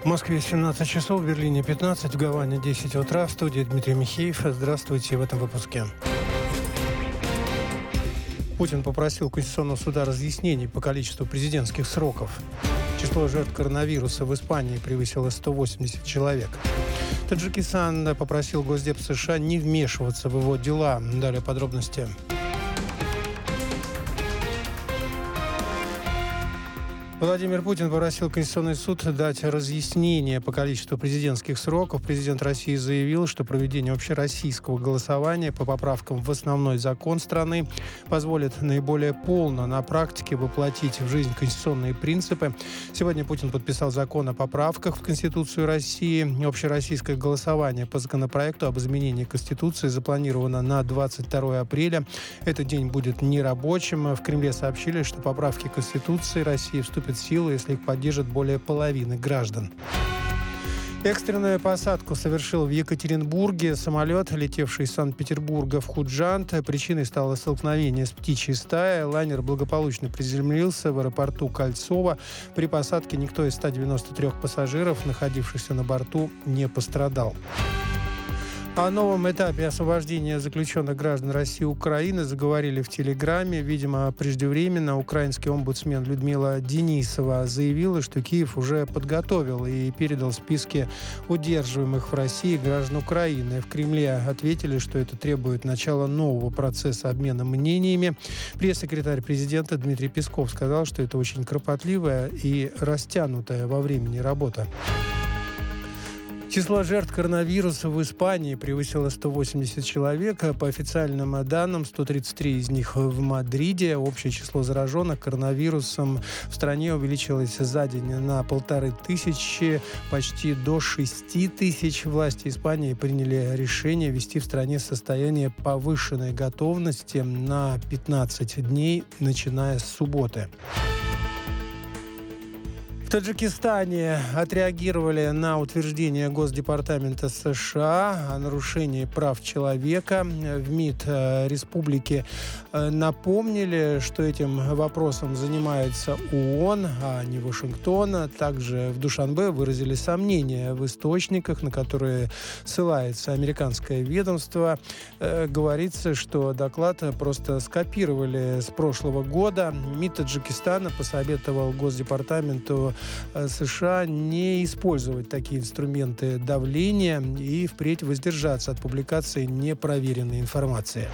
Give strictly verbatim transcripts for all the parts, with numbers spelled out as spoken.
В Москве семнадцать часов, в Берлине пятнадцать, в Гаване десять утра. В студии Дмитрий Михеев. Здравствуйте в этом выпуске. Путин попросил Конституционного суда разъяснений по количеству президентских сроков. Число жертв коронавируса в Испании превысило сто восемьдесят человек. Таджикистан попросил Госдеп США не вмешиваться в его дела. Далее подробности. Владимир Путин попросил Конституционный суд дать разъяснение по количеству президентских сроков. Президент России заявил, что проведение общероссийского голосования по поправкам в основной закон страны позволит наиболее полно на практике воплотить в жизнь конституционные принципы. Сегодня Путин подписал закон о поправках в Конституцию России. Общероссийское голосование по законопроекту об изменении Конституции запланировано на двадцать второе апреля. Этот день будет нерабочим. В Кремле сообщили, что поправки Конституции России вступят в силу, если их поддержит более половины граждан. Экстренную посадку совершил в Екатеринбурге самолет, летевший из Санкт-Петербурга в Худжанд. Причиной стало столкновение с птичьей стаей. Лайнер благополучно приземлился в аэропорту Кольцово. При посадке никто из ста девяноста трёх пассажиров, находившихся на борту, не пострадал. О новом этапе освобождения заключенных граждан России и Украины заговорили в Телеграме. Видимо, преждевременно украинский омбудсмен Людмила Денисова заявила, что Киев уже подготовил и передал списки удерживаемых в России граждан Украины. В Кремле ответили, что это требует начала нового процесса обмена мнениями. Пресс-секретарь президента Дмитрий Песков сказал, что это очень кропотливая и растянутая во времени работа. Число жертв коронавируса в Испании превысило сто восемьдесят человек. По официальным данным, сто тридцать три из них в Мадриде. Общее число зараженных коронавирусом в стране увеличилось за день на полторы тысячи, почти до шести тысяч. Власти Испании приняли решение ввести в стране состояние повышенной готовности на пятнадцать дней, начиная с субботы. В Таджикистане отреагировали на утверждение Госдепартамента США о нарушении прав человека. В МИД республики напомнили, что этим вопросом занимается ООН, а не Вашингтон. Также в Душанбе выразили сомнения в источниках, на которые ссылается американское ведомство. Говорится, что доклад просто скопировали с прошлого года. МИД Таджикистана посоветовал Госдепартаменту США не использовать такие инструменты давления и впредь воздержаться от публикации непроверенной информации.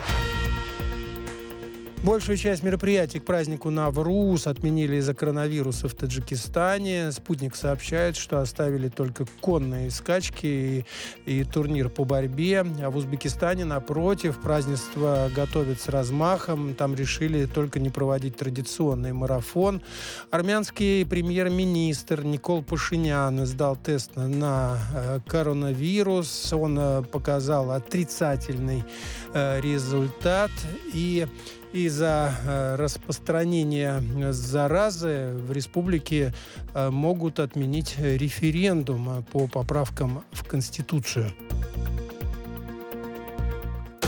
Большую часть мероприятий к празднику Навруз отменили из-за коронавируса в Таджикистане. «Спутник» сообщает, что оставили только конные скачки и, и турнир по борьбе. А в Узбекистане, напротив, празднество готовят с размахом. Там решили только не проводить традиционный марафон. Армянский премьер-министр Никол Пашинян сдал тест на э, коронавирус. Он э, показал отрицательный э, результат. И Из-за э, распространения заразы в республике э, могут отменить референдум по поправкам в Конституцию.